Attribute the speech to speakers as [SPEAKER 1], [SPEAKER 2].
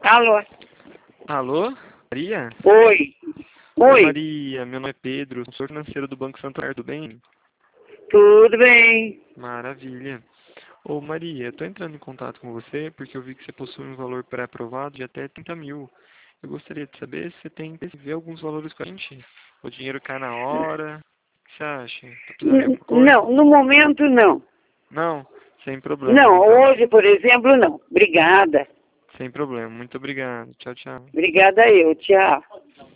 [SPEAKER 1] Alô?
[SPEAKER 2] Alô? Maria?
[SPEAKER 1] Oi.
[SPEAKER 2] Oi,
[SPEAKER 1] Oi.
[SPEAKER 2] Maria. Meu nome é Pedro, sou financeiro do Banco Santander, tudo bem?
[SPEAKER 1] Tudo bem?
[SPEAKER 2] Maravilha. Ô, Maria, eu tô entrando em contato com você porque eu vi que você possui um valor pré-aprovado de até 30 mil. Eu gostaria de saber se você tem que ver alguns valores com a gente. O dinheiro cai na hora. O que você acha? Tá precisando de alguma coisa?
[SPEAKER 1] Não, no momento não.
[SPEAKER 2] Não? Sem problemas,
[SPEAKER 1] Não,
[SPEAKER 2] então.
[SPEAKER 1] hoje, por exemplo, não. Obrigada.
[SPEAKER 2] Sem problema. Muito obrigado. Tchau, tchau.
[SPEAKER 1] Obrigada eu. Tchau.